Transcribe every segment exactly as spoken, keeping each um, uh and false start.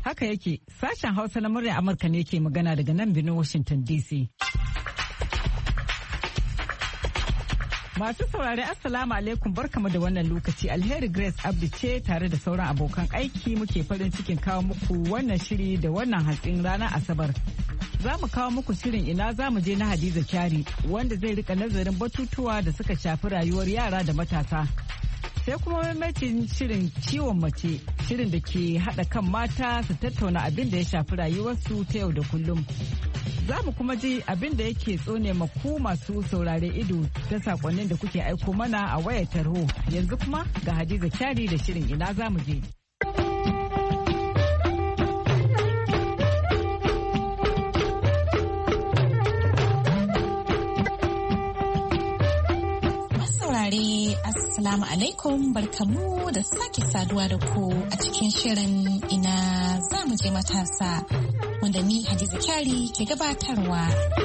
Haka yake, sashen Hausa na muryar Amurka ne ke magana daga nan birnin Washington D C. Masu saurari Assalamu alaikum, barkamu da wannan lokaci. Alheri Grace Abdi ce tare da sauran abokan aiki muke farin cikin kawo muku wannan shiri da wannan hantsin ranar Asabar. Za mu kawo muku shirin ina za mu je na Hadiza Kyari wanda zai rika nazarin batutuwa da suka shafi rayuwar yara da matasa. Sai kuma maimacin shirin ciwon mace, shirin da ke haɗa kan mata su tattauna abin da ya shafi rayuwarsu ta yau da kullum. Za mu kuma ji abin da yake tsone maku masu saurare ido ta sakonnin da kuke aiko mana a wayar tarho. Yanzu kuma ga Hadiza Kyari da shirin ina za mu je. Assalamu alaikum, barkamu da sake saduwa da ku a cikin shirin ina za mu je matasa wanda ni Hadiza Kyari ke gabatarwa.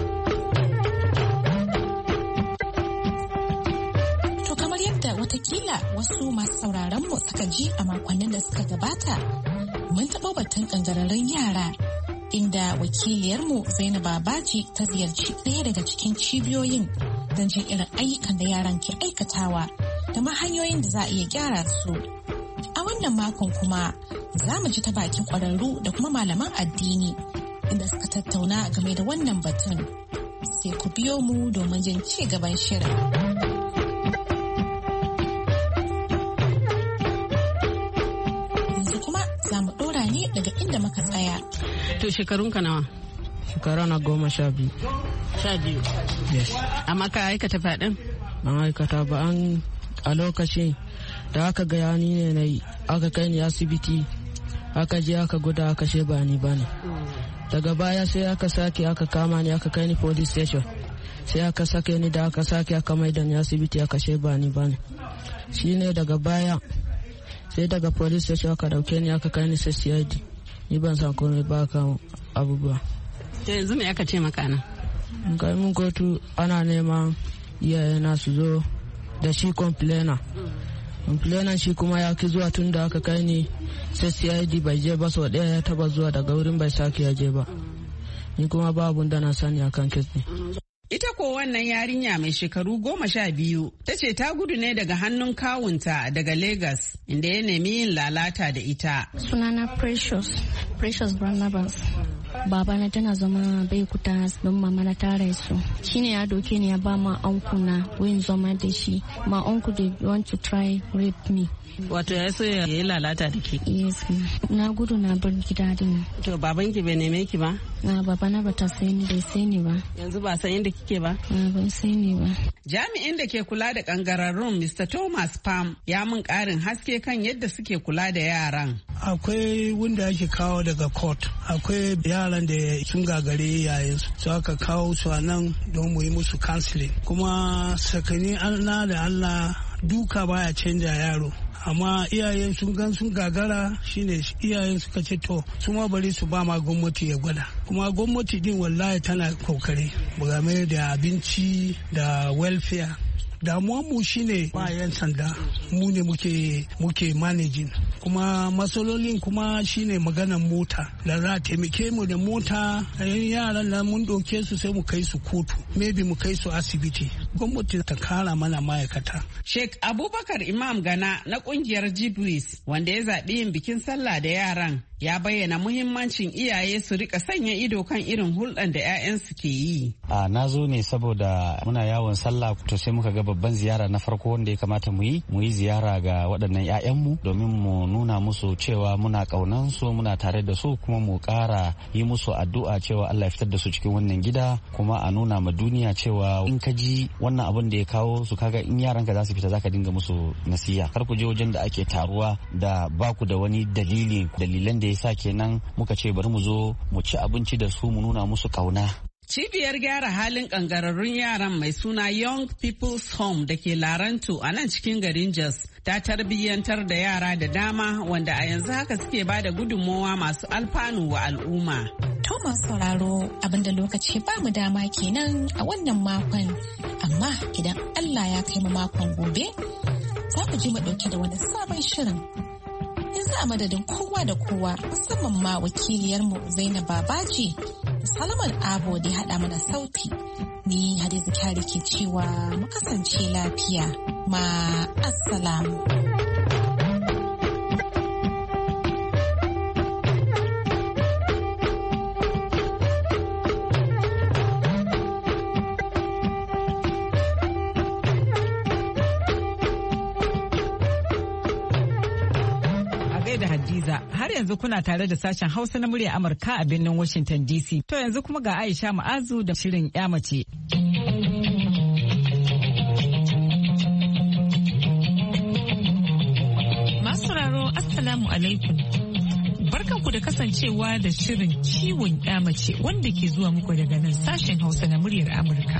To kamar yadda watakila wasu masu sauraron mu suka ji a makonnin da suka gabata, mun taɓa batun kangararrun yara inda wakiliyarmu Zainab Babaji ta ziyarci ɗaya daga cikin cibiyoyin don jin irin ayyukan da yaran ke aikatawa da ma hanyoyin da za a iya gyara su. A wannan makon kuma za mu ji ta bakin ƙwararru da kuma malaman addini inda suka tattauna game da wannan batun. Sai ku biyo mu domin jin ci gaban shirin. Yanzu kuma za mu ɗora ne daga inda muka tsaya. To shekarunka nawa? Shekara na goma sha biyu. Sha biyu? Yes. Amma ka aikata faɗin? Ban aikata ba, an a lokacin da aka gaya ni ne na yi, aka kai ni asibiti, aka je aka guda aka she ba ni bane. Daga baya sai aka sake aka kama ni aka kai ni police station, sai aka sake ni da aka sake aka maida ni asibiti aka she ba ni bane. Shi ne daga baya sai daga police station aka dauke ni aka kai ni C I D. Ni ban san komai ba kan abubuwa. To yanzu me aka ce maka nan? Kai mun kotu ana neman iyayena su zo da shi complainer. Complainer shi kuma ya ki zuwa tun da aka kai ni sai C I D bai je ba, sau ɗaya ya taba zuwa daga wurin bai sake ya je ba. Ni kuma babu da na sani akan kes ne. Ita ko wannan yarinya mai shekaru goma sha biyu ta ce ta gudu ne daga hannun kawunta daga Lagos inda ya nemi yin lalata da ita. Sunana Precious, Precious Barnabas. Babana tana zama bai kuta don mama na tare su. Shine ya doke ni ya ba ma uncle na wayin zama da shi. My uncle they want to try rape me. Wato ya so ya yi lalata da ke? Yes, na gudu na bar gida din. To babanki bai neme ki ba? Na babana bata sai ni bai sai ni ba. Yanzu ba san inda kike ba? Na ban sai ni ba. Jami'in da ke kula da kangararrun Mister Thomas Pam ya mun karin haske kan yadda suke kula da yaran. Akwai wanda ake kawo daga court, akwai yaran da sun gagare yayin su aka kawo su a nan don mu yi musu counseling. Kuma sakani Allah da Allah duka baya canja yaro, amma iyayen sun gan sun gagara shine iyayen suka ce to su ma bari su ba ma gwamnati ya gwada, kuma gwamnati din wallahi tana kokari game da abinci da welfare. Damuwanmu shine ba yan sanda, mu ne muke muke managing, kuma matsalolin kuma shine maganan mota da za a taimake mu da mota. Yaran nan mun ɗauke su sai mu kai su kotu, maybe mu kai su asibiti, gwamnati ta kara mana ma'aikata. Sheikh Abubakar Imam Gana na kungiyar Jibris wanda ya zaɓi yin bikin sallah da yaran ya bayyana muhimmancin iyaye su rika sanya ido kan irin hulɗan da 'ya'yansu ke yi. A na zo ne saboda muna yawon sallah, to sai muka ga babban ziyara na farko wanda ya kamata mu yi mu yi ziyara ga waɗannan 'ya'yanmu domin mu nuna musu cewa muna ƙaunan su, muna tare da su, kuma mu ƙara yi musu addu'a cewa Allah ya fitar da su cikin wannan gida, kuma a nuna ma duniya cewa in ka ji wannan abin da ya kawo su, kaga in yaranka za su fita zaka dinga musu nasiha. Kar ku je wajen da ake taruwa da baku da wani dalili dalilan da ya sa kenan muka ce bari mu zo mu ci abinci da su, mu nuna musu kauna. Cibiyar gyara halin kangararrun yaran mai suna Young People's Home da ke Laranto a nan cikin garin Jos ta tarbiyyantar da yara da dama wanda a yanzu haka suke ba da gudunmowa masu alfanu wa al'umma. Thomas sauraro abinda lokaci ba mu dama kenan a wannan makon, amma idan Allah ya kai mu makon gobe za ku ji mu dauke da wani sabon shirin. Yanzu a madadin kowa da kowa musamman ma wakiliyarmu Zainab Babaji da Salman Abo da ya haɗa mana sauti. Ni Hadiza Kyari ke cewa mu kasance lafiya. Ma assalamu. da Hadiza. Har yanzu kuna tare da sashen Hausa na murya Amurka a birnin Washington D C. To yanzu kuma ga Aisha Ma'azu da shirin ƴa mace. Masu sauraro Assalamu alaikum. Barkanku da kasancewa da shirin ciwon ƴa mace wanda ke zuwa muku daga nan sashen Hausa na muryar Amurka.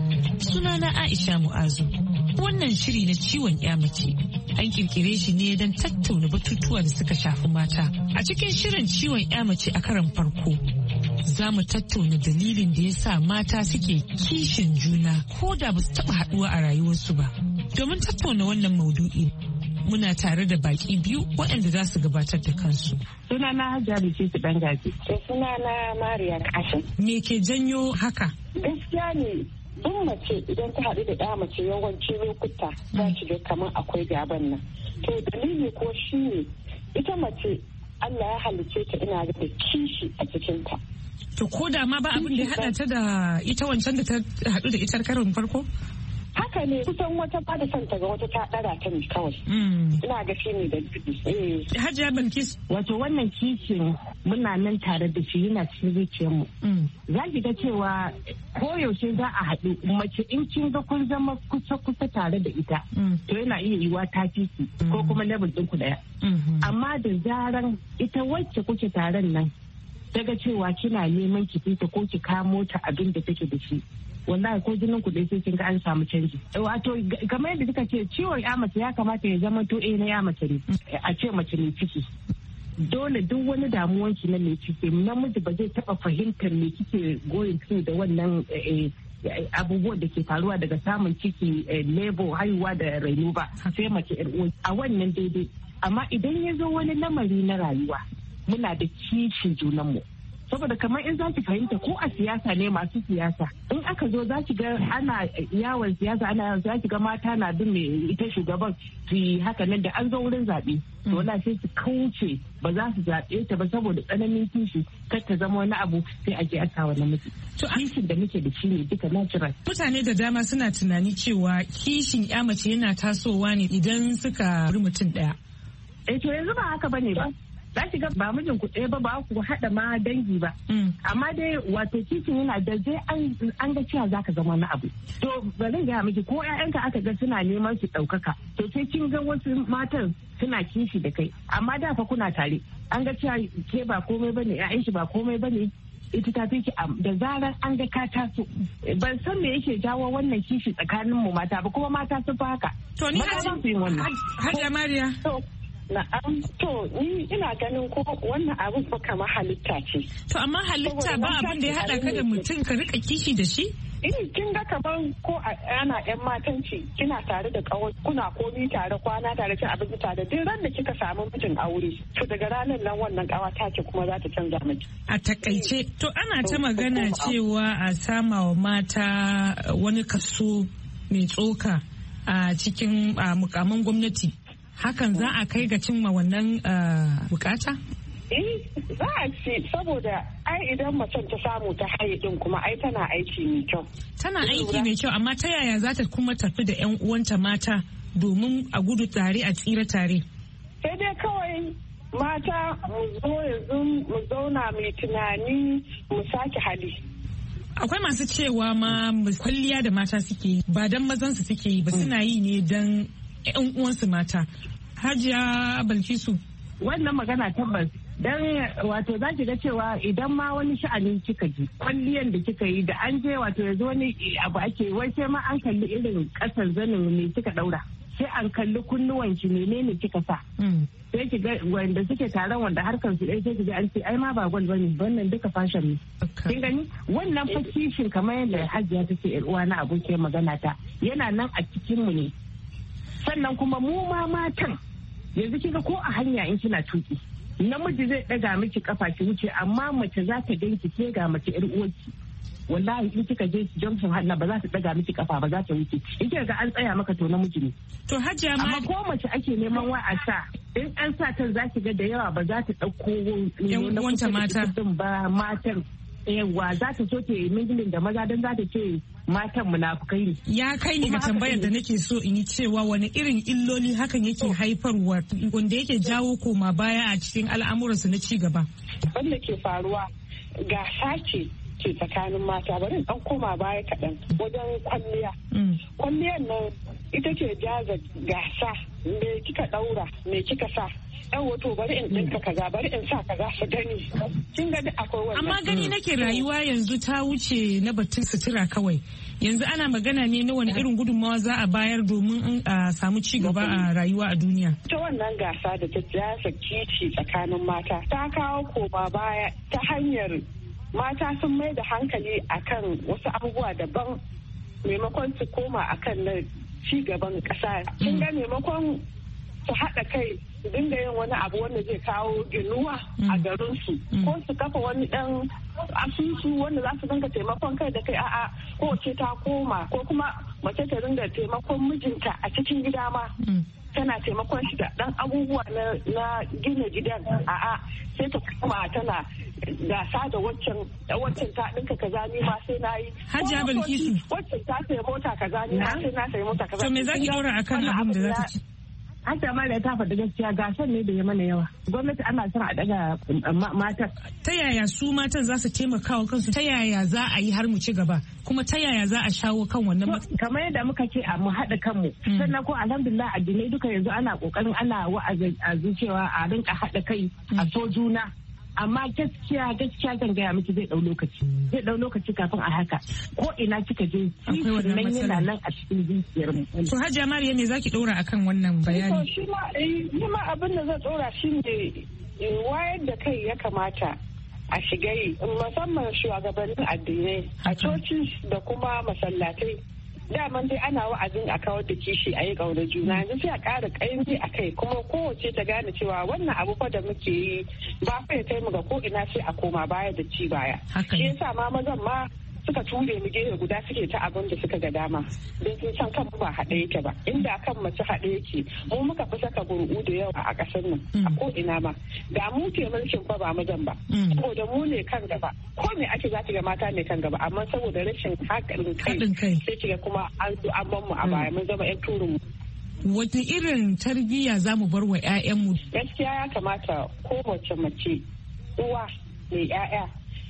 Sunana Aisha Mu'azu. Wannan shiri na ciwon ƴa mace an kirkire shi ne don tattauna batutuwa da suka shafi mata. A cikin shirin ciwon ƴa mace a karon farko, za mu tattauna dalilin da ya sa mata suke kishin juna ko da ba su taɓa haɗuwa a rayuwarsu ba. Domin tattauna wannan maudu'i, muna tare da baki biyu waɗanda za su gabatar da kansu. Sunana Hajjari ce su ɗan gaji. Sunana Mariya Kashin. Me ke janyo haka? Gaskiya ne. Duk mace idan ta haɗu da ɗa mace yawanci lokuta za ki ga kamar akwai gaban nan. To dalili ko shi ne ita mace Allah ya halicce ta ina da kishi a cikinta. To ko da ma ba abin da ya haɗa ta da ita wancan da ta haɗu da ita karon farko? Haka ne kusan wata ba da son ta ga wata ta ɗara ta ne kawai. Ina ga shi ne da eh. Hajiya Bilkis. Wato wannan kishin muna nan tare da shi yana cikin zuciyarmu. Za ki ga cewa koyaushe za a haɗu mace in kin ga kun zama kusa kusa tare da ita. To yana iya yiwa ta fiki ko kuma level ɗinku ɗaya. Amma da zaran ita wacce kuke taron nan daga cewa kina neman ki fita ko ki kamo ta abin da take da shi. Wallahi ko jinin ku dai sai kin ga an samu canji. Wato kamar yadda kika ce ciwon ya mace ya kamata ya zama to eh na ya mace ne. A ce mace ne ciki. Dole duk wani damuwan ki na mai ciki namiji ba zai taba fahimtar me kike going through da wannan abubuwan da ke faruwa daga samun ciki labor haihuwa da raino ba sai mace a wannan daidai. Amma idan ya zo wani lamari na rayuwa muna da kishin junanmu. Saboda kamar in za ki fahimta ko a siyasa ne masu siyasa in aka zo za ki ga ana yawon siyasa ana yawon za ki ga mata na bin mai ita shugaban su yi haka nan da an zo wurin zaɓe to wala sai su kauce ba za su zaɓe ta ba saboda tsananin kishi kar ta zama wani abu sai a je a sa wani mutu. To kishin da muke da shi ne duka natural. Mutane da dama suna tunani cewa kishin ya mace yana tasowa ne idan suka ri mutum ɗaya. Eh to yanzu ba haka bane ba. Za ki ga ba mijin ku ɗaya ba ba ku haɗa ma dangi ba. Amma dai wato kishin yana da zai an ga cewa za ka zama na abu. To bari ga miki ko ƴaƴanka aka ga suna neman su ɗaukaka. To sai kin ga wasu matan suna kishi da kai. Amma da fa kuna tare. An ga cewa ke ba komai bane ƴaƴan shi ba komai bane. Ita ta fi ki da zarar an ga ka taso. Ban san me yake jawo wannan kishi tsakanin mu mata ba kuma mata sun fi haka. To ni Hajiya Mariya. Na'am to ni ina ganin ko wannan abin fa kamar halitta ce. To amma halitta ba abin da ya haɗa ka da mutum ka rika kishi da shi? Eh kin ga kaman ko ana yan matanci kina tare da kawai kuna komi tare kwana tare cin abinci tare duk ran da kika samu mijin aure to daga ranar nan wannan kawa ta ce kuma za ta canza miki. A takaice to ana ta magana cewa a sama wa mata wani kaso mai tsoka a cikin mukaman gwamnati. Hakan za a kai ga cimma wannan bukata? Eh, za a ce saboda ai idan macen ta samu ta haye din kuma ai tana aiki mai kyau. Tana aiki mai kyau amma ta yaya za ta kuma tafi da 'yan uwanta mata domin a gudu tare a tsira tare? Sai dai kawai mata mu zo yanzu mu zauna mai tunani mu sake hali. Akwai masu cewa ma kwalliya da mata suke yi ba don mazansu suke yi ba suna yi ne don 'yan uwansu mata. Hajiya Balkisu. Wannan magana tabbas dan wato za ki ga cewa idan ma wani sha'anin kika ji kwalliyan da kika yi da an je wato yanzu wani abu ake wai sai ma an kalli irin kasar zanin ne kika daura sai an kalli kunnuwan ki menene kika sa sai ki ga wanda suke taron wanda harkar su ɗaya sai ki ga an ce ai ma ba gwal bane wannan duka fashion ne kin gani wannan fashishin kamar yadda Hajiya take yar uwa na abokin magana ta yana nan a cikin mu ne sannan kuma mu ma matan yanzu kika ko a hanya in kina tuki namiji zai daga miki kafa ki wuce amma mace za ta ganki ke ga mace yar uwarki wallahi in kika je junction hanna ba za ta daga miki kafa ba za ta wuce in kika ga an tsaya maka to namiji ne to Hajiya ma amma ko mace ake neman wa a sa in an sa ta za ki ga da yawa ba za ta dauko yan uwanta mata ba matan yawa za ta so ta yi mingilin da maza don za ta ce matan munafukai ne. Ya kai ni ga tambayar da nake so in yi cewa wani irin illoli hakan yake haifarwa wanda yake jawo koma baya a cikin al'amuransu na ci gaba. Wanda ke faruwa gasa ce ke tsakanin mata bari dan koma baya kaɗan wajen kwalliya. Kwalliyar nan ita ce jaza gasa me kika ɗaura me kika sa. Yan wato bari in ɗinka kaza bari in sa kaza su gani kin ga akwai wannan amma gani nake rayuwa yanzu ta wuce na batun sutura kawai yanzu ana magana ne na wani irin gudunmawa za a bayar domin a samu ci gaba a rayuwa a duniya ta wannan gasa da ta jasa kici tsakanin mata ta kawo koma baya ta hanyar mata sun mai da hankali akan wasu abubuwa daban maimakon su koma akan na ci gaban ƙasa kin ga maimakon su haɗa kai su dinga yin wani abu wanda zai kawo ginuwa a garinsu ko su kafa wani ɗan asusu wanda za su dinga taimakon kai da kai a'a ko ce ta koma ko kuma mace ta dinga taimakon mijinta a cikin gida ma tana taimakon shi da ɗan abubuwa na gina gidan a'a sai ta koma tana gasa da waccan waccan ta ɗinka kaza ni ma sai na yi Hajiya Bilkisu waccan ta sayi mota kaza ni ma sai na sayi mota kaza to me zaki daura akan abin da za ta ci Hata ma da ta faɗi gaskiya gasar ne da ya mana yawa. Gwamnati ana son a daga matan. Ta yaya su matan za su taimaka wa kansu? Ta yaya za a yi har mu ci gaba? Kuma ta yaya za a shawo kan wannan matsalar? Kamar yadda muka ce a mu haɗa kanmu. Sannan ko alhamdulillah addinai duka yanzu ana ƙoƙarin ana wa'azi cewa a rinka haɗa kai a so juna. Amma gaskiya gaskiya zan gaya miki zai dau lokaci zai dau lokaci kafin a haka ko ina kika je nan yana nan a cikin zuciyar mu to Hajiya Mariya me zaki dora akan wannan bayani to shi ma shi ma abin da zan dora shine wayar da kai ya kamata a shiga yi musamman shugabannin addinai a coci da kuma masallatai daman dai ana wa'azin a kawar da kishi a yi ƙaunar juna yanzu sai a ƙara ƙaimi a kai kuma kowace ta gane cewa wannan abu fa da muke yi ba fa ya kai mu ga ko ina sai a koma baya da ci baya shi yasa ma mazan ma suka ture mu gefe guda suke ta abin da suka ga dama don sun san kan ba haɗe yake ba inda kan mace haɗe yake mu muka fi saka gurgu da yawa a ƙasar nan a ko ina ma da mu ke mulkin fa ba mazan ba saboda mu ne kan gaba ko me ake za ta ga mata ne kan gaba amma saboda rashin haƙarin kai sai kiga kuma an zo an ban mu a baya mun zama yan turin mu wata irin tarbiyya za mu bar wa 'ya'yanmu gaskiya ya kamata kowace mace uwa mai 'ya'ya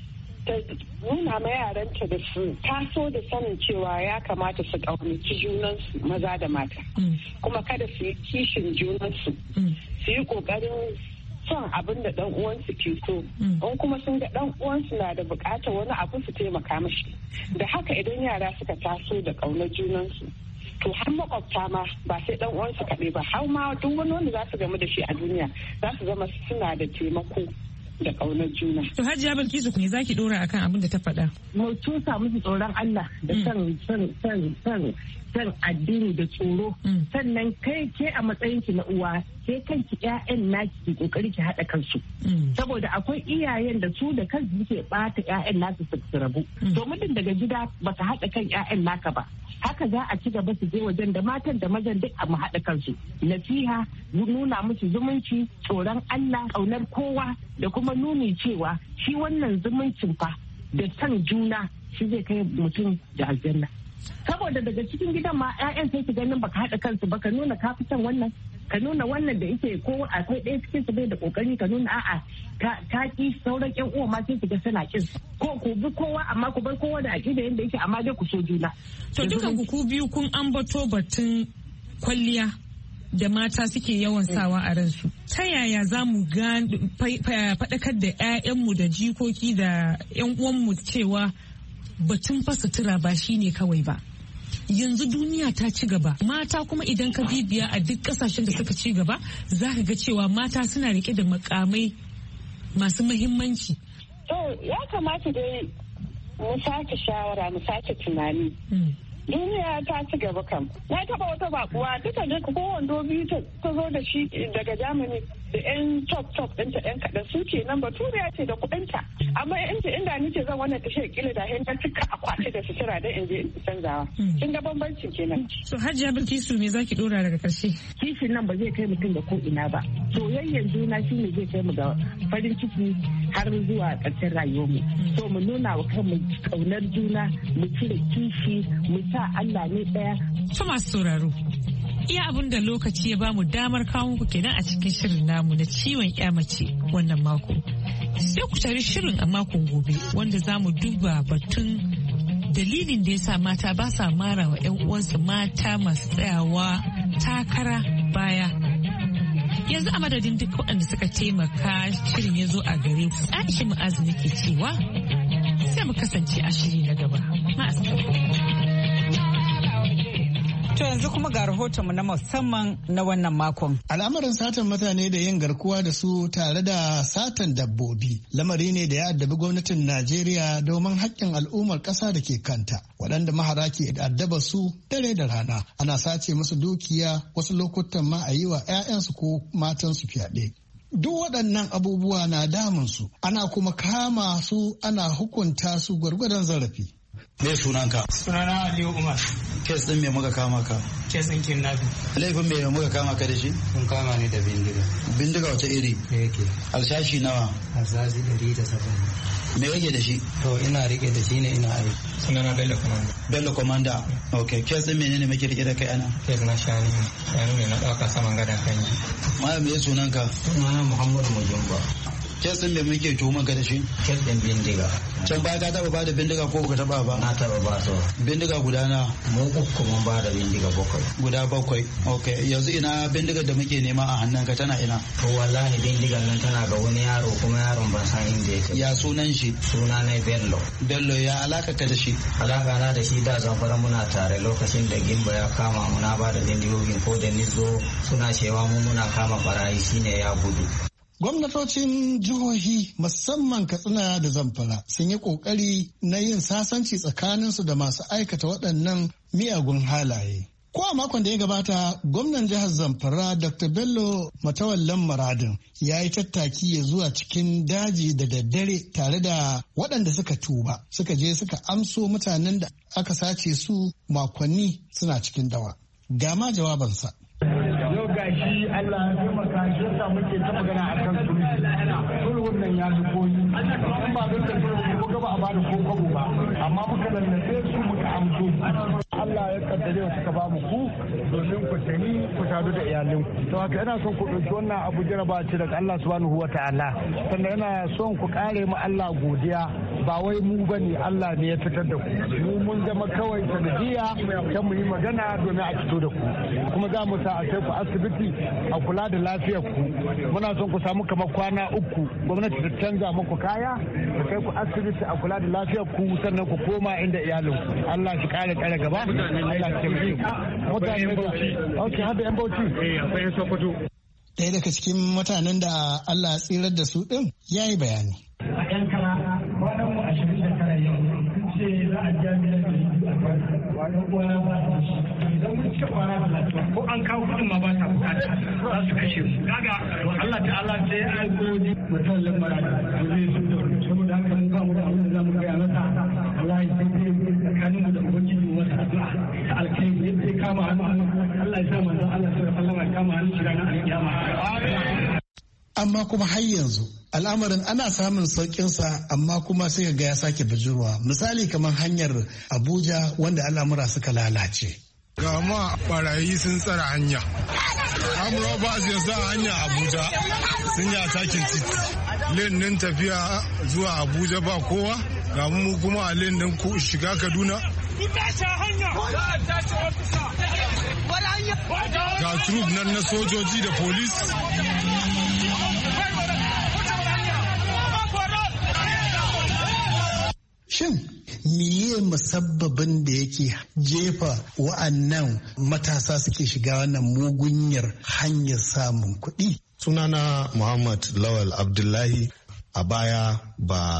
ta nuna ma yaranta da su taso da sanin cewa ya kamata su ƙaunaci junansu maza da mata kuma kada su yi kishin junansu su yi ƙoƙarin son abin da ɗan uwansu ke so in kuma sun ga ɗan uwansu na da buƙatar wani abu su taimaka mashi da haka idan yara suka taso da ƙaunar junansu to har makwabta ma ba sai ɗan uwansu kaɗai ba har ma duk wani wanda za su gamu da shi a duniya za su zama suna da taimako da ƙaunar juna. To Hajiya Bilkisu ne zaki dora akan abin da ta faɗa. Mu tusa musu tsoron Allah da san san san san san addini da tsoro. Sannan kai ke a matsayin ki na uwa ke kanki ƴaƴan naki ki kokari ki haɗa kansu. Saboda akwai iyayen da su da kansu suke ɓata ƴaƴan nasu su rabu. To mutum daga gida baka haɗa kan ƴaƴan naka ba. Haka za a ci gaba su je wajen da matan da mazan duk a mu haɗa kansu. Nasiha nuna musu zumunci tsoron Allah ƙaunar kowa da kuma nuni cewa shi wannan zumuncin fa da san juna shi zai kai mutum da aljanna saboda daga cikin gidan ma 'ya'yan sai su ganin baka haɗa kansu ba ka nuna ka fi son wannan ka nuna wannan da yake ko akwai ɗaya cikin su bai da kokari ka nuna a'a ka ki sauran ƴan uwa ma sai su ga suna kin ko ku bi kowa amma ku bar kowa da aƙida yanda yake amma dai ku so juna to dukan ku biyu kun ambato batun kwalliya da mata suke yawan sawa a ransu. Ta yaya za mu faɗakar da 'ya'yanmu da jikoki da 'yan uwanmu cewa batun fa sutura ba shi ne kawai ba. Yanzu duniya ta ci gaba. Mata kuma idan ka bibiya a duk ƙasashen da suka ci gaba za ka ga cewa mata suna rike da makamai masu muhimmanci. To ya kamata dai mu sake shawara mu sake tunani. duniya ta ci gaba kam. Na taba wata bakuwa duka duka ko wando biyu ta zo da shi daga Germany da yan top top ɗinta yan kaɗan su ke nan baturiya ce da kuɗinta. Amma in ce inda ni ce zan wannan tashar kila da hin cika akwati da sutura da in je in canzawa. Kin ga bambancin kenan. So Hajiya Bilkisu me zaki dora daga karshe? Kishin nan ba zai kai mutum da ko ina ba. Soyayyen juna shine zai kai mu ga farin ciki har zuwa ƙarshen rayuwarmu. So mu nuna wa kanmu ƙaunar juna, mu cire kishi, mu sa Allah ne ɗaya. To masu sauraro, iya abin da lokaci ya bamu damar kawo muku kenan a cikin shirin namu na ciwon ya mace wannan mako. Sai ku tari shirin a makon gobe wanda za mu duba batun dalilin da ya sa mata ba sa mara wa 'yan uwansu mata masu tsayawa takara baya. Yanzu a madadin duk waɗanda suka taimaka shirin ya zo a gare ku. Aisha Mu'azu nake cewa sai mu kasance a shiri na gaba. To yanzu kuma ga rahotonmu na musamman na wannan makon. Al'amarin satan mutane da yin garkuwa da su tare da satan dabbobi lamari ne da ya addabi gwamnatin Najeriya domin haƙƙin al'ummar ƙasa da ke kanta. Waɗanda mahara ke addaba su dare da rana ana sace musu dukiya wasu lokutan ma a yi wa 'ya'yansu ko matansu fyaɗe. Duk waɗannan abubuwa na damunsu ana kuma kama su ana hukunta su gwargwadon zarafi. Me sunanka? Sunana Aliyu Umar. Kes din me muka kama ka? Kes din kidnapping. Laifin me muka kama ka da shi? Mun kama ni da bindiga. Bindiga wace iri? Yake. Alsashi nawa? Alsashi ɗari da saba'in. Me yake da shi? To ina rike da shi ne ina aiki. Sunana Bello Commander. Bello Commander. Okay. Kes din menene muke rike da kai ana? Kes na shani. Shani ne na ɗauka saman gadon kanyi. Ma me sunanka? Sunana Muhammadu Mujumba. Kes din me muke tuhuma ka da shi? Kes din bindiga. Can baya ka taba ba da bindiga ko ka taba ba? Na taba ba so. Bindiga guda na? Mu uku mun ba da bindiga bakwai. Guda bakwai. Okay. Yanzu ina bindigar da muke nema a hannun ka tana ina? To wallahi bindigar nan tana ga wani yaro kuma yaron ban san inda yake. Ya sunan shi? Suna na Bello. Bello ya alaka ka da shi? Alaka na da shi da zamfara muna tare lokacin da Gimba ya kama mu na ba da bindigogin ko da nizo suna cewa mu muna kama barayi shine ya gudu. Gwamnatocin jihohi musamman Katsina da Zamfara sun yi kokari na yin sasanci tsakaninsu da masu aikata waɗannan miyagun halaye. Ko a makon da ya gabata, gwamnan jihar Zamfara Doctor Bello Matawallan Maradin ya yi tattaki ya zuwa cikin daji da daddare tare da waɗanda suka tuba, suka je suka amso mutanen da aka sace su makonni suna cikin dawa. Ga ma jawabansa. Yau gashi Allah ya taimaka shi yasa muke ta magana a kan sulhu. Sulhun nan ya fi koyi. In ba don da sulhu ko gaba a bada ko kwabo ba. Amma muka lallace su muka amso. Allah ya kaddare wa suka ba mu ku domin ku tani ku sadu da iyalinku. To haka ina son ku ɗauki wannan abu jaraba ce daga Allah subhanahu wa ta'ala. Sannan ina son ku kare mu Allah godiya ba wai mu bane Allah ne ya fitar da ku. Mu mun zama kawai sanadiyya kan mu yi magana domin a fito da ku. Kuma za mu sa a kai ku asibiti a kula da lafiyar ku. Muna son ku samu kamar kwana uku gwamnati ta canza muku kaya ta kai ku asibiti a kula da lafiyar ku sannan ku koma inda iyalinku. Allah shi kare kare gaba. Mutanen Bauchi. Ok, har da 'yan Bauchi? Eh, akwai 'yan Sokoto. Ɗaya daga cikin mutanen da Allah tsirar da su ɗin ya yi bayani. A 'yan kara, kwanan mu ashirin da tara yau, sun ce za a ja miliyan da yi a wani kwana ba su shi. Idan mun cika kwana talatin, ko an kawo kuɗin ma ba ta bukata, za su kashe mu. Kaga Allah ta'ala sai ya aiko ni mutum lamara da zai su da wani. Saboda haka mun ba mu da abin da za mu gaya masa. Allah ya sai tsakaninmu da Ubangiji wata addu'a ta alkhairi yadda ya kama hannu Allah ya sa manzon Allah sallallahu alaihi wasallam ya kama hannu shi ranar alkiyama. Amma kuma har yanzu al'amarin ana samun sauƙinsa amma kuma sai ga ya sake bijirwa misali kamar hanyar Abuja wanda al'amura suka lalace. Ga ma barayi sun tsara hanya. Amurwa ba su yasa hanya Abuja sun yi atakin titi. Len din tafiya zuwa Abuja ba kowa. Ga mu kuma a len din ku shiga Kaduna. Ga troop nan na sojoji da polis. Shin miye musabbabin da yake jefa wa'annan matasa suke shiga wannan mugunyar hanyar samun kuɗi? Sunana Muhammad Lawal Abdullahi. A baya ba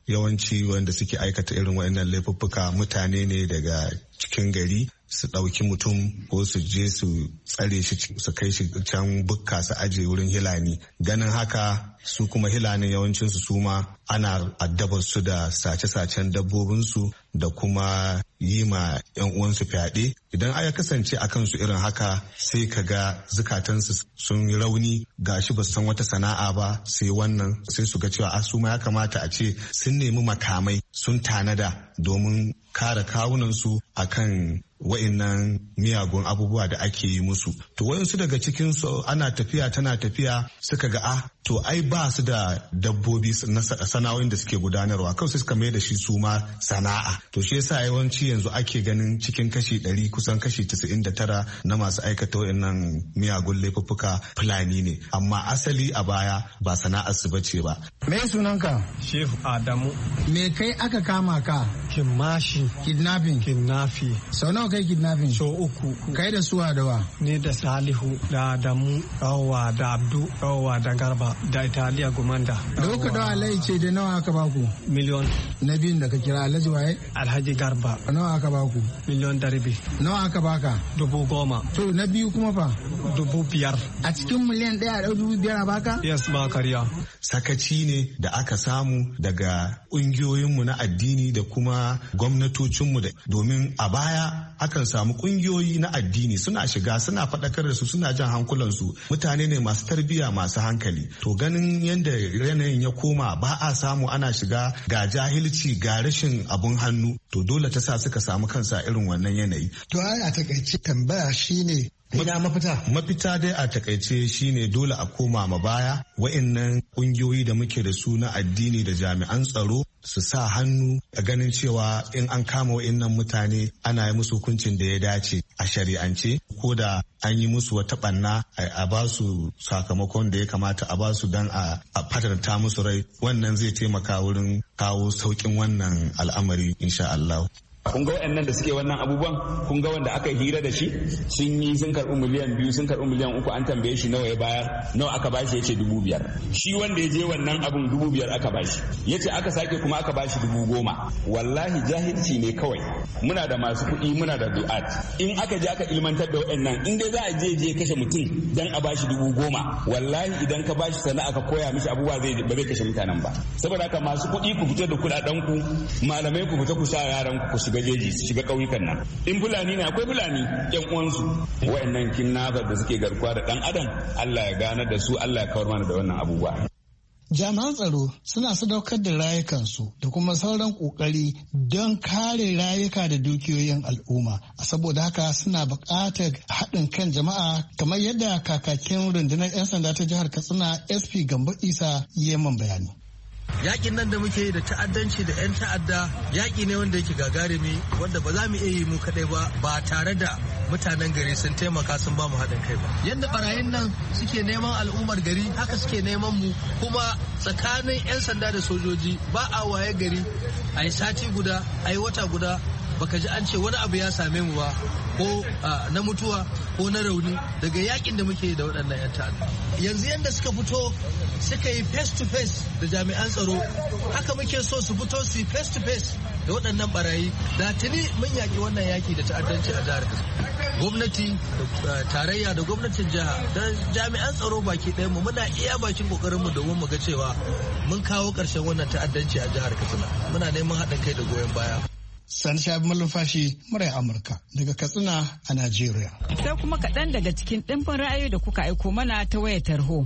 yawanci wanda suke aikata irin waɗannan laifuffuka mutane ne daga cikin gari su ɗauki mutum ko su je su tsare shi su kai shi can bukka su aje wurin hilani. Ganin haka su kuma hilanin yawancinsu su ma ana addabar su da sace-sacen dabbobinsu da kuma yi ma 'yan uwansu fyaɗe. Idan aya kasance a kansu irin haka sai ka ga zukatansu sun yi rauni gashi ba su san wata sana'a ba sai wannan sai su ga cewa a su ma ya kamata a ce sun nemi makamai sun tanada domin kare kawunansu akan wa'innan miyagun abubuwa da ake yi musu. To wayansu daga cikinsu ana tafiya tana tafiya suka ga ah to ai ba su da dabbobi na sana'o'in da suke gudanarwa kawai suka mai da shi su ma sana'a. To shi yasa yawanci yanzu ake ganin cikin kashi ɗari kusan kashi casa'in da tara na masu aikata wa'innan miyagun laifuffuka Fulani ne. Amma asali a baya ba sana'ar su bace ba. Me sunanka? Shehu Adamu. Me kai aka kama ka? Kimashi. Kidnapping. Kidnapping. Sau nawa kai kidnapping? So uku. Kai da suwa da wa? Ni da Salihu da Adamu Rawa da Abdu Rawa da Garba da Italiya Gumanda. Da kuka dawa Alhaji ce da nawa aka baku? Miliyon. Na biyun da ka kira Alhaji waye? Alhaji Garba. Nawa aka baku? Miliyon da rabi. Nawa aka baka? Dubu goma. To na biyu kuma fa? Dubu biyar. A cikin miliyan ɗaya a dubu biyar a baka? Yes ba kariya. Sakaci ne da aka samu daga ƙungiyoyinmu na addini da kuma gwamnatocinmu da domin a baya akan samu ƙungiyoyi na addini suna shiga suna faɗakar da su suna jan hankulansu mutane ne masu tarbiyya masu hankali. To ganin yadda yanayin ya koma ba a samu ana shiga ga jahilci ga rashin abun hannu to dole ta sa suka samu kansa irin wannan yanayi. To ai a takaice tambaya shine ina mafita? Mafita dai a takaice shine dole a koma ma baya wa'annan kungiyoyi da muke da su na addini da jami'an tsaro su sa hannu a ganin cewa in an kama wa'annan mutane ana yi musu hukuncin da ya dace a shari'ance ko da an yi musu wata ɓanna a ba su sakamakon da ya kamata a ba su don a fatanta musu rai wannan zai taimaka wurin kawo sauƙin wannan al'amari insha Allah. kun ga waɗannan da suke wannan abubuwan kun ga wanda aka hira da shi sun yi sun karɓi miliyan biyu sun karɓi miliyan uku an tambaye shi nawa ya bayar nawa aka bashi ya ce dubu biyar shi wanda ya je wannan abun dubu biyar aka bashi ya ce aka sake kuma aka bashi dubu goma wallahi jahilci ne kawai muna da masu kuɗi muna da du'at in aka je aka ilmantar da waɗannan in dai za a je je kashe mutum dan a bashi dubu goma wallahi idan ka bashi sana'a ka koya mishi abubuwa zai ba zai kashe mutanen ba saboda haka masu kuɗi ku fita da kuɗaɗen ku malamai ku fita ku sa yaran ku shiga jeji su shiga ƙauyukan nan in fulani ne akwai fulani yan uwansu wayannan kinnafar da suke garkuwa da dan adam Allah ya gane da su Allah ya kawar mana da wannan abubuwa. Jami'an tsaro suna sadaukar da rayukansu da kuma sauran kokari don kare rayuka da dukiyoyin al'umma a saboda haka suna buƙatar haɗin kan jama'a kamar yadda kakakin rundunar 'yan sanda ta jihar Katsina S P Gambo Isa ya yi bayani. Yakin nan da muke yi da ta'addanci da 'yan ta'adda yaki ne wanda yake gagarumi wanda ba za mu iya yi mu kadai ba ba tare da mutanen gari sun taimaka sun ba mu haɗin kai ba yadda barayin nan suke neman al'ummar gari haka suke neman mu kuma tsakanin 'yan sanda da sojoji ba a waye gari a yi sati guda a yi wata guda baka ji an ce wani abu ya same mu ba ko na mutuwa ko na rauni daga yakin da muke da waɗannan 'yan ta'adda yanzu yadda suka fito suka yi face to face da jami'an tsaro haka muke so su fito su yi face to face da waɗannan barayi da tuni mun yaki wannan yaki da ta'addanci a jihar gwamnati tarayya da gwamnatin jiha da jami'an tsaro baki ɗaya mu muna iya bakin kokarin mu domin mu ga cewa mun kawo ƙarshen wannan ta'addanci a jihar Katsina muna neman haɗin kai da goyon baya. Sani Shabi Malumfashi, murai Amurka daga Katsina a Najeriya. Sai kuma kaɗan daga cikin ɗimbin ra'ayoyi da kuka aiko mana ta wayar tarho.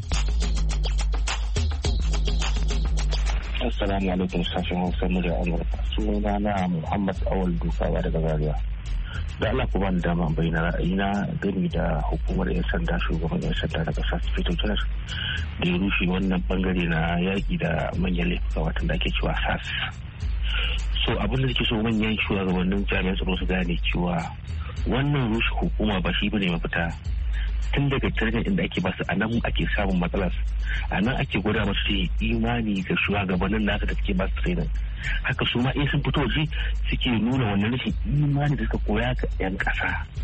Assalamu alaikum sashen Hausa murai Amurka. Suna na Muhammad Awal Dukawa daga Zaria. Da Allah kuma da dama bayyana ra'ayina gami da hukumar 'yan sanda shugaban 'yan sanda daga ƙasa Sufeto Janar da ya rushe wannan bangare na yaƙi da manyan laifuka watan da ake cewa S A S. So abin da suke so manyan shugabannin jami'an tsaro su gane cewa wannan rushe hukuma ba shi bane mafita tun daga tarjin inda ake basu a nan ake samun matsalar a nan ake gwada masu imani ga shugabannin nasa da suke basu training haka su ma in sun fito ji suke nuna wannan rashin imani da suka koya ga yan kasa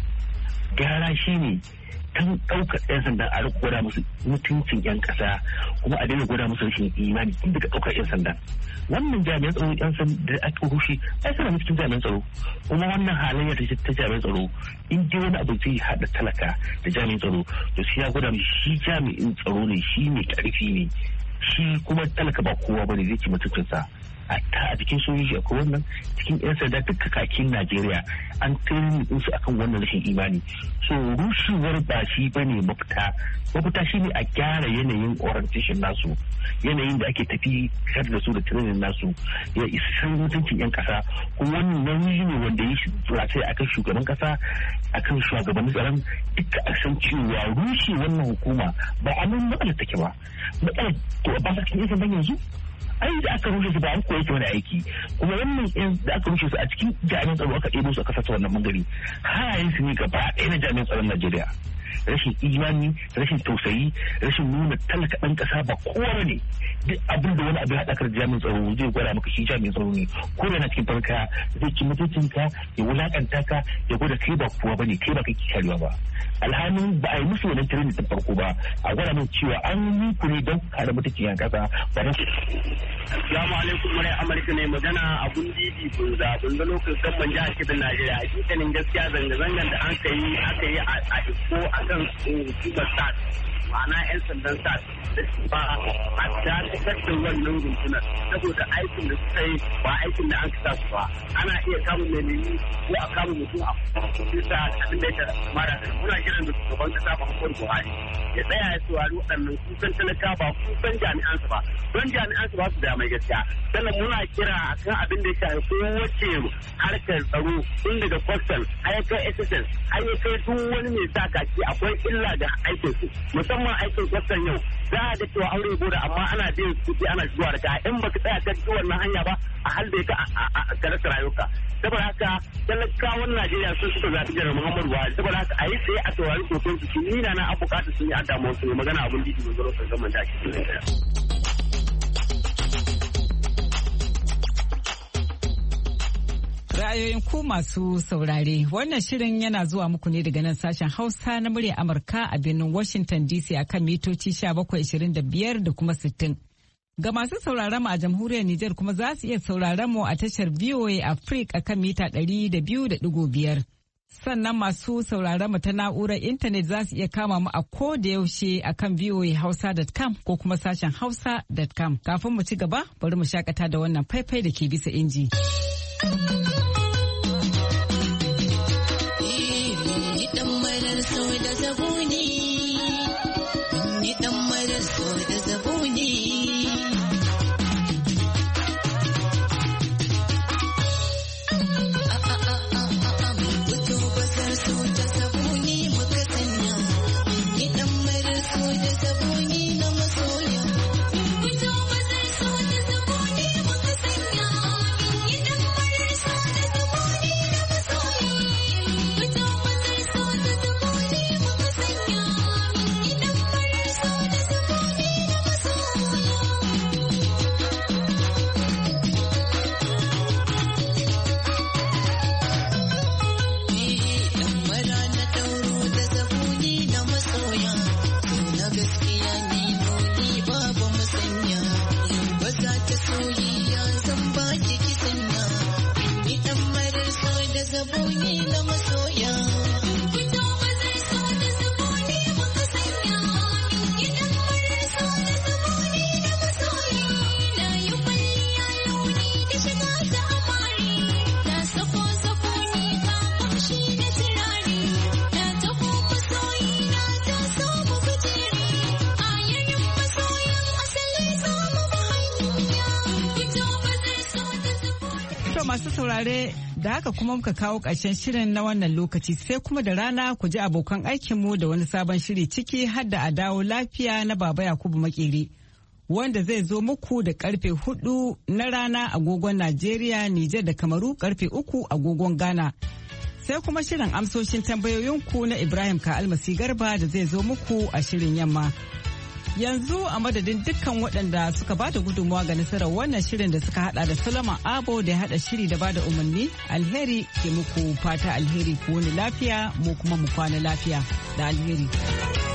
gyara shine tun ɗaukar 'yan sanda a rika gwada musu mutuncin 'yan ƙasa kuma a daina gwada musu rashin imani tun daga ɗaukar 'yan sanda. Wannan jami'an tsaro 'yan sanda da aka rushe ai suna cikin jami'an tsaro kuma wannan halayya ta jami'an tsaro in dai wani abu zai haɗa talaka da jami'an tsaro to sai ya gwada musu shi jami'in tsaro ne shi mai ƙarfi ne shi kuma talaka ba kowa bane zai ci mutuncinsa. a ta a cikin sojoji akwai wannan cikin 'yan sanda duka kakin Najeriya an kai su akan wannan rashin imani. So rushewar ba shi bane mafita mafita shine a gyara yanayin orientation nasu yanayin da ake tafi kar da su da training nasu ya isa mutuncin 'yan kasa kuma wannan nauyi ne wanda ya shi akan shugaban kasa akan shugabannin tsaron duka a san cewa rushe wannan hukuma ba a nan matsalar take ba matsalar to ba sa cikin 'yan sandan yanzu ai da aka rushe su ba an koyi wani aiki kuma wannan yan da aka rushe su a cikin jami'an tsaro aka ɗebo su aka sassa wannan bangare halayen su ne gaba ɗaya na jami'an tsaron Najeriya rashin imani rashin tausayi rashin nuna talaka ɗan ƙasa ba kowa ne duk abin da wani abin haɗakar jami'in tsaro zai gwada maka shi jami'in tsaro ne ko da na cikin farka zai ci mutuncinka ya wulaƙanta ka ya gwada kai ba kowa ba ne kai ba kake karewa ba alhalin ba a yi musu wannan tirin da farko ba a gwada min cewa an yi ku ne don kare mutuncin yan ƙasa ba don. Assalamu alaikum murai Amurka ne magana abun didi bunza bunza lokacin kan manja a cikin Najeriya a cikin gaskiya zanga-zangan da an kai aka yi a Iko a kan hukumar S A T ma'ana 'yan sandan S A T ba a dakatar da wannan rundunar saboda aikin da suka yi ba aikin da an kasa su ba ana iya kama mai nemi ko a kama mutum a bisa abin da ya mara muna kiran da shugaban kasa Muhammadu Buhari ya tsaya ya saurari waɗannan kusan talaka ba kusan jami'ansu ba don jami'ansu ba su da mai gaskiya sannan muna kira akan abin da ya shafi kowace harkar tsaro tun daga kwastal har ya kai S S S har ya kai duk wani mai sa kaki akwai illa da aikin su musamman aikin kwastal yau za a ga cewa an rubo da amma ana biyan kuɗi ana zuwa da ka in baka tsaya ka ci wannan hanya ba a hal da ka a rasa rayuka saboda haka talakawan Najeriya sun suka zaɓi jiran Muhammadu Buhari saboda haka a yi tsaye a saurari kokon su shi nina na abukatu sun yi adamu su magana abun didi mai zaro kan zaman da ake cikin Ra'ayoyin ku masu saurare wannan shirin yana zuwa muku ne daga nan sashen Hausa na murya Amurka a birnin Washington D C akan mitoci bakwai ashirin da biyar da kuma sittin. Ga masu sauraron mu a jamhuriyar Nijar kuma za su iya sauraron mu a tashar V O A Africa akan mita ɗari da biyu da ɗigo biyar. Sannan masu sauraron mu ta na'urar intanet za su iya kama mu a ko da yaushe akan v o a hausa dot com ko kuma sashen hausa dot com. Kafin mu ci gaba bari mu shakata da wannan faifai da ke bisa inji. masu saurare da haka kuma muka kawo ƙarshen shirin na wannan lokaci sai kuma da rana ku ji abokan aikinmu da wani sabon shiri ciki har da a dawo lafiya na Baba Yakubu Makeri wanda zai zo muku da karfe hudu na rana agogon Najeriya, Nijar da Kamaru karfe uku agogon Ghana. Sai kuma shirin amsoshin tambayoyinku na Ibrahim Ka'almasi Garba da zai zo muku a shirin yamma. Yanzu a madadin dukkan waɗanda suka ba da gudunmawa ga nasarar wannan shirin da suka hada da Solomon Abo da ya hada shiri da ba da umarni, alheri ke muku fata alheri ku wani lafiya mu kuma mu kwana lafiya da alheri.